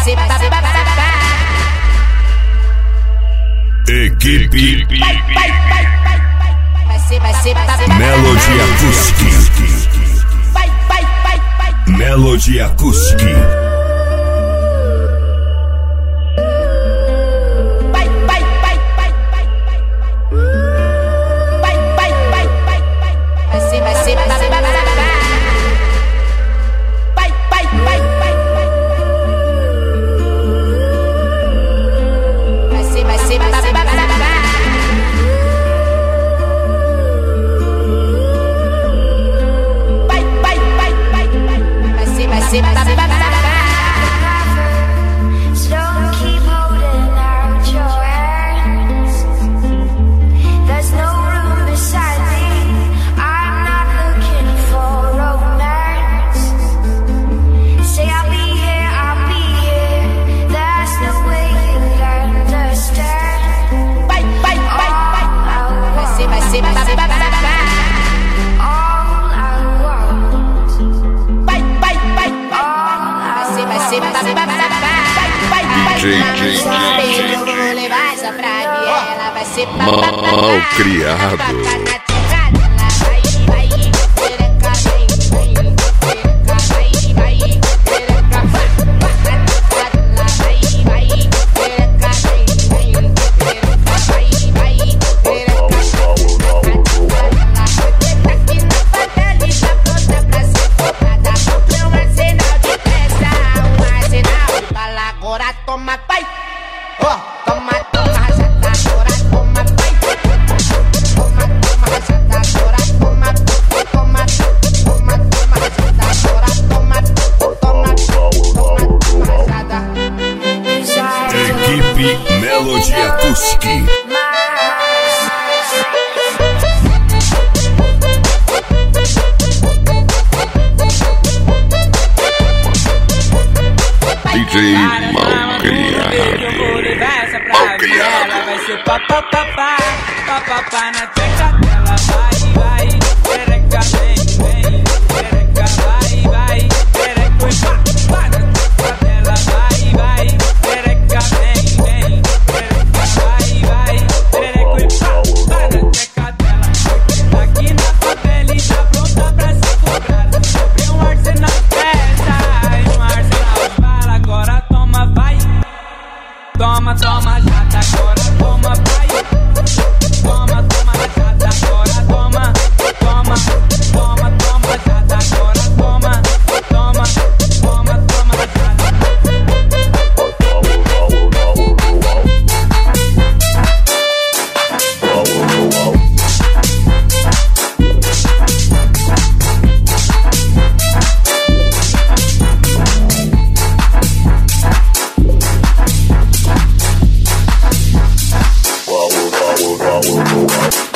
ser bababá. Equipe Vai ser bababá. Melody Acoustic. Melody Acoustic. Mal criado. Equipe Melody Acoustic. DJ Malcriado. Malcriado. Vai ser papapá, papapá na tcheca dela. Vai, pereca, vem, pereca, vai, pereca, pá, na tcheca dela. Vai, pereca, vem, pereca, vai, pereca, pá, na tcheca dela. Aqui na favela e tá pronta pra ser cobrada. Tem um arsenal de peça, um arsenal de bala. Agora toma, vai. Toma, toma, jata, agora toma, vai. Toma, toma, jata, agora toma. Toma, toma, toma, jata, agora toma. Toma, toma, toma, jata. Wow.